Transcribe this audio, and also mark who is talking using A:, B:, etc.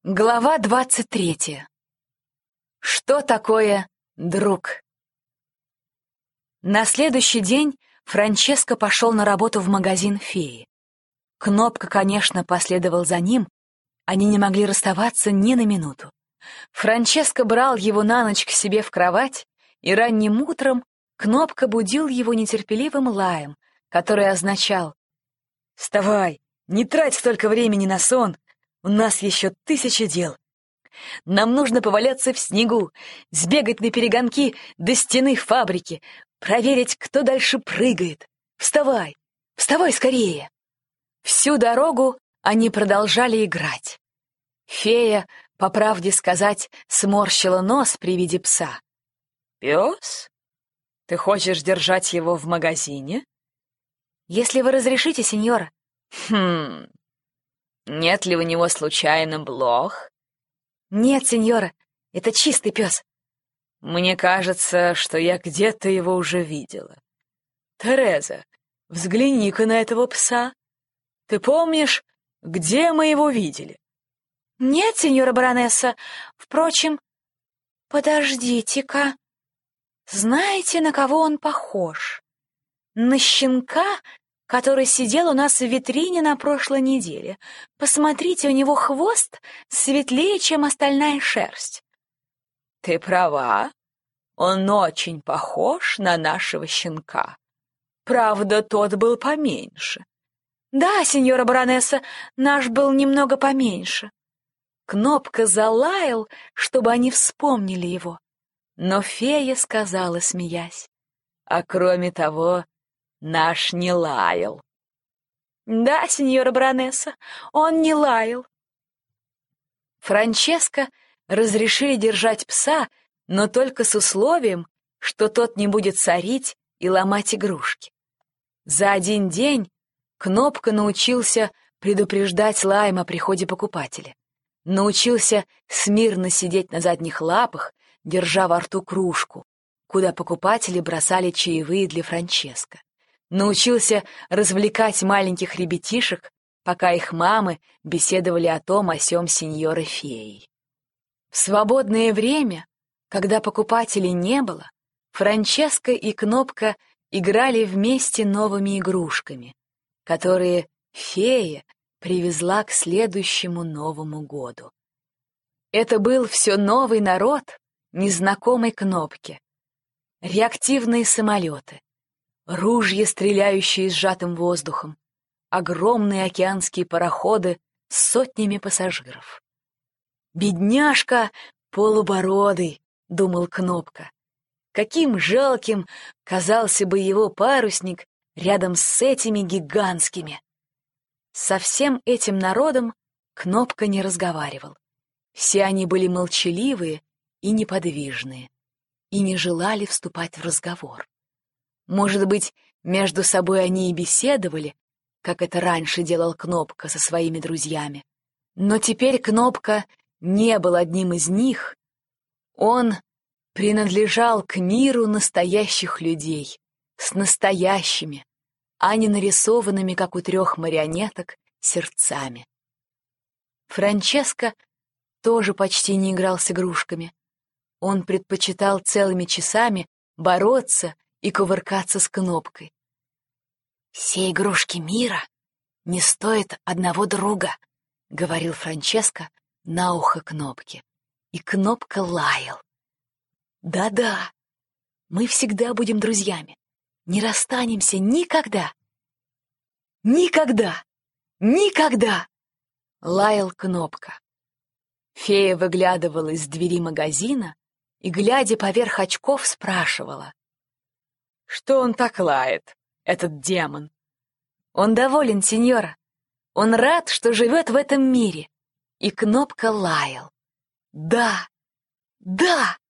A: Глава 23. Что такое друг? На следующий день Франческо пошел на работу в магазин феи. Кнопка, конечно, последовал за ним, они не могли расставаться ни на минуту. Франческо брал его на ночь к себе в кровать, и ранним утром Кнопка будил его нетерпеливым лаем, который означал: «Вставай, не трать столько времени на сон, у нас еще 1000 дел. Нам нужно поваляться в снегу, сбегать на перегонки до стены фабрики, проверить, кто дальше прыгает. Вставай, вставай скорее!» Всю дорогу они продолжали играть. Фея, по правде сказать, сморщила нос при виде пса. «Пес? Ты хочешь держать его в магазине?» «Если вы разрешите, сеньора». Нет ли у него случайно блох?» «Нет, сеньора, это чистый пес». «Мне кажется, что я где-то его уже видела. Тереза, взгляни-ка на этого пса. Ты помнишь, где мы его видели?» «Нет, сеньора баронесса. Впрочем, подождите-ка. Знаете, на кого он похож? На щенка, который сидел у нас в витрине на прошлой неделе. Посмотрите, у него хвост светлее, чем остальная шерсть». «Ты права, он очень похож на нашего щенка. Правда, тот был поменьше». «Да, сеньора баронесса, наш был немного поменьше». Кнопка залаял, чтобы они вспомнили его. Но фея сказала, смеясь: «А кроме того, наш не лаял». «Да, сеньора баронесса, он не лаял». Франческо разрешили держать пса, но только с условием, что тот не будет сорить и ломать игрушки. За один день Кнопка научился предупреждать лаем о приходе покупателя, научился смирно сидеть на задних лапах, держа во рту кружку, куда покупатели бросали чаевые для Франческо, научился развлекать маленьких ребятишек, пока их мамы беседовали о том о сём сеньоры феей. В свободное время, когда покупателей не было, Франческо и Кнопка играли вместе новыми игрушками, которые фея привезла к следующему Новому году. Это был все новый народ, незнакомый Кнопке. Реактивные самолеты, ружья, стреляющие сжатым воздухом, огромные океанские пароходы с сотнями пассажиров. «Бедняжка полубородый», — думал Кнопка. Каким жалким казался бы его парусник рядом с этими гигантскими. Со всем этим народом Кнопка не разговаривал. Все они были молчаливые и неподвижные, и не желали вступать в разговор. Может быть, между собой они и беседовали, как это раньше делал Кнопка со своими друзьями. Но теперь Кнопка не был одним из них. Он принадлежал к миру настоящих людей, с настоящими, а не нарисованными, как у 3 марионеток, сердцами. Франческо тоже почти не играл с игрушками. Он предпочитал целыми часами бороться и кувыркаться с Кнопкой. «Все игрушки мира не стоят одного друга», — говорил Франческо на ухо Кнопке. И Кнопка лаял. «Да-да, мы всегда будем друзьями, не расстанемся никогда. Никогда! Никогда!» — лаял Кнопка. Фея выглядывала из двери магазина и, глядя поверх очков, спрашивала: «Что он так лает, этот демон?» «Он доволен, сеньора. Он рад, что живет в этом мире». И Кнопка лаял. «Да! Да!»